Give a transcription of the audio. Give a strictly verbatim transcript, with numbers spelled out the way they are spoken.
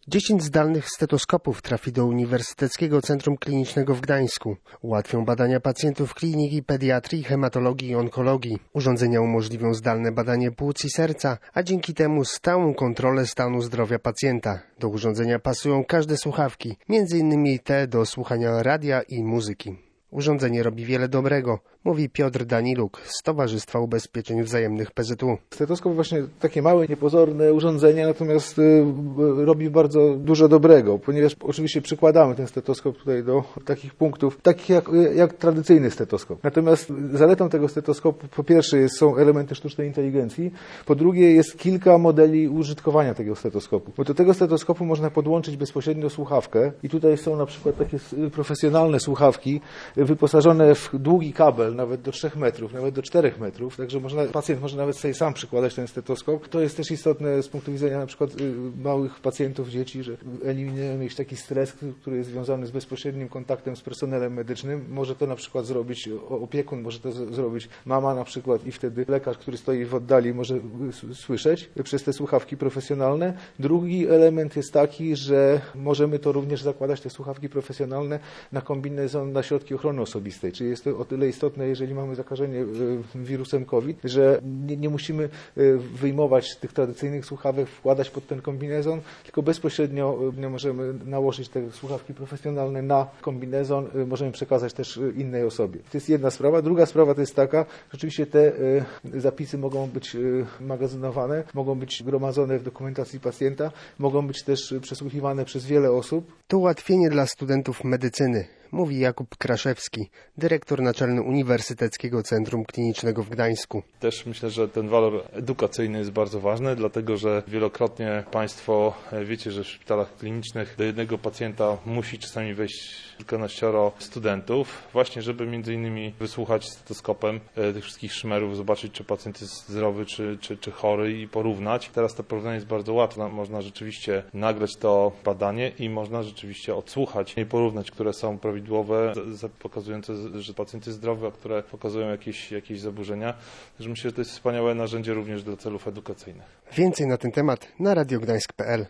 dziesięć zdalnych stetoskopów trafi do Uniwersyteckiego Centrum Klinicznego w Gdańsku. Ułatwią badania pacjentów kliniki pediatrii, hematologii i onkologii. Urządzenia umożliwią zdalne badanie płuc i serca, a dzięki temu stałą kontrolę stanu zdrowia pacjenta. Do urządzenia pasują każde słuchawki, między innymi te do słuchania radia i muzyki. Urządzenie robi wiele dobrego, mówi Piotr Daniluk z Towarzystwa Ubezpieczeń Wzajemnych P Z U. Stetoskop właśnie takie małe, niepozorne urządzenie, natomiast y, robi bardzo dużo dobrego, ponieważ oczywiście przykładamy ten stetoskop tutaj do takich punktów, takich jak, jak tradycyjny stetoskop. Natomiast zaletą tego stetoskopu po pierwsze jest, są elementy sztucznej inteligencji, po drugie jest kilka modeli użytkowania tego stetoskopu. Bo do tego stetoskopu można podłączyć bezpośrednio słuchawkę i tutaj są na przykład takie profesjonalne słuchawki wyposażone w długi kabel, nawet do trzech metrów, nawet do czterech metrów, także można, pacjent może nawet sobie sam przykładać ten stetoskop. To jest też istotne z punktu widzenia na przykład małych pacjentów, dzieci, że eliminujemy jakiś taki stres, który jest związany z bezpośrednim kontaktem z personelem medycznym. Może to na przykład zrobić opiekun, może to zrobić mama na przykład i wtedy lekarz, który stoi w oddali, może słyszeć przez te słuchawki profesjonalne. Drugi element jest taki, że możemy to również zakładać, te słuchawki profesjonalne, na kombinezon, na środki ochrony osobistej, czyli jest to o tyle istotne, jeżeli mamy zakażenie wirusem COVID, że nie, nie musimy wyjmować tych tradycyjnych słuchawek, wkładać pod ten kombinezon, tylko bezpośrednio możemy nałożyć te słuchawki profesjonalne na kombinezon, możemy przekazać też innej osobie. To jest jedna sprawa. Druga sprawa to jest taka, że oczywiście te zapisy mogą być magazynowane, mogą być gromadzone w dokumentacji pacjenta, mogą być też przesłuchiwane przez wiele osób. To ułatwienie dla studentów medycyny, mówi Jakub Kraszewski, dyrektor naczelny Uniwersyteckiego Centrum Klinicznego w Gdańsku. Też myślę, że ten walor edukacyjny jest bardzo ważny, dlatego że wielokrotnie Państwo wiecie, że w szpitalach klinicznych do jednego pacjenta musi czasami wejść kilkanaścioro studentów, właśnie żeby między innymi wysłuchać stetoskopem tych wszystkich szmerów, zobaczyć, czy pacjent jest zdrowy, czy, czy, czy chory i porównać. Teraz to porównanie jest bardzo łatwe. Można rzeczywiście nagrać to badanie i można rzeczywiście odsłuchać i porównać, które są prawidłowe, pokazujące, że pacjent jest zdrowy, a które pokazują jakieś, jakieś zaburzenia. Także myślę, że to jest wspaniałe narzędzie również dla celów edukacyjnych. Więcej na ten temat na radiogdańsk kropka p l.